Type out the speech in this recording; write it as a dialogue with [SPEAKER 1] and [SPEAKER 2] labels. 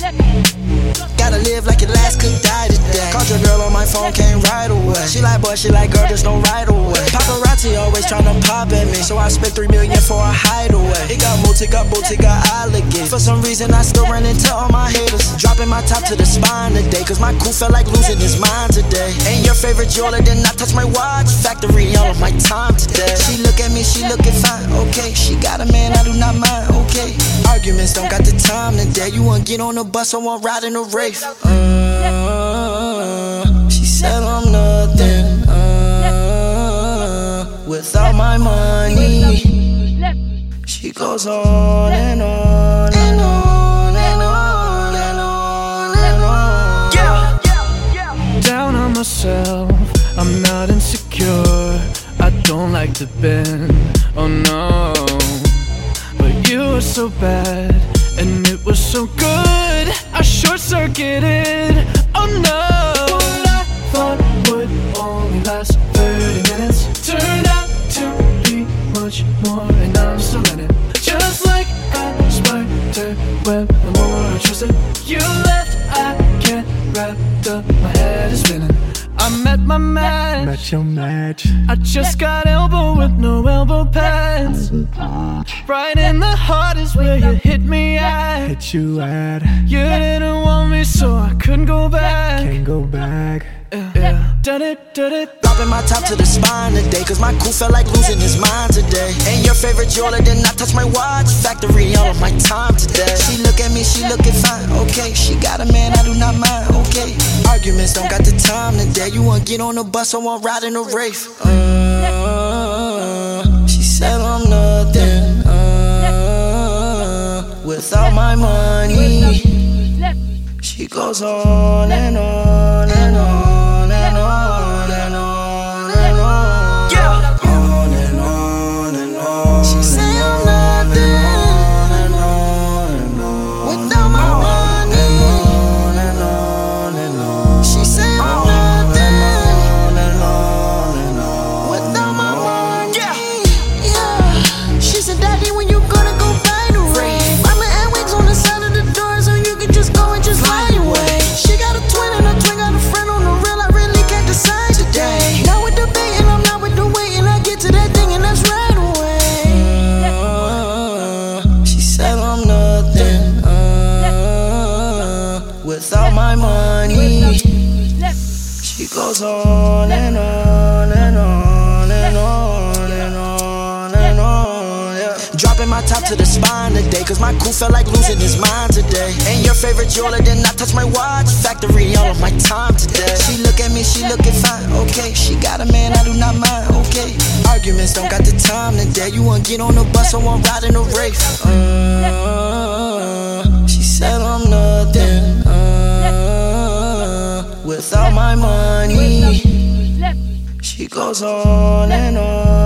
[SPEAKER 1] Gotta live like your last could die today. Called your girl on my phone, came right away. She like, boy, she like, girl, just don't right away. Paparazzi always tryna pop at me, so I spent 3 million for a hideaway. It got multi, got booty, got alligator. For some reason, I still run into all my haters. Dropping my top to the spine today, cause my cool felt like losing his mind today. Ain't your favorite jeweler, then I touch my watch. Factory, all of my time today. She look at me, she looking fine, okay. She got a man, I do not mind, okay. Arguments don't got the time today. You wanna get on the bus, I want ride in a race. She said I'm nothing without my money. She goes on and on and on and on and on and on. Yeah.
[SPEAKER 2] Down on myself, I'm not insecure. I don't like to bend, oh no. But you were so bad, and it was so good. I short-circuited, oh no. What I thought would only last 30 minutes turned out to be much more, and I'm still in it. Just like a spider web, the more I trust it, you left, I can't wrap up, my head is spinning. I met my match.
[SPEAKER 3] Met your match.
[SPEAKER 2] I just got elbow with no elbow pads. Right in the heart is where you hit me at.
[SPEAKER 3] Hit you at.
[SPEAKER 2] You didn't want me, so I couldn't go back.
[SPEAKER 3] Can't go back.
[SPEAKER 2] Yeah. Did it.
[SPEAKER 1] Dropping my top to the spine today, cause my cool felt like losing his mind today. Ain't your favorite jeweler, then I touch my watch. Factory, all of my time today. She look at me, she looking fine, okay. She got a man, I do not mind, okay. Arguments don't got the time today. You wanna get on the bus, I want ride in a race. She said I'm nothing without my money. She goes on and on and on and on and on and on. Yeah. On and on and on. She say I'm nothing without my money. On and on and on. She say I'm nothing without my money. Yeah. She said, Daddy, when you gonna go buy the ring? Mama Edwig's on the side of the door, so you can just go and just fly away. She got a twin and a twin got a friend on the real. I really can't decide today. Not with the baiting, I'm not with the waiting. I get to that thing and that's right away. She said I'm nothing without my money. She goes on and on and on and on and on and on. Yeah. Dropping my top to the spine today, cause my cool felt like losing his mind today. Ain't your favorite jeweler, then I touch my watch. Factory, all of my time today. She look at me, she looking fine, okay. She got a man, I do not mind, okay. Arguments don't got the time today. You wanna get on the bus, I want ride in a race. She said I'm nothing without my money. She goes on and on.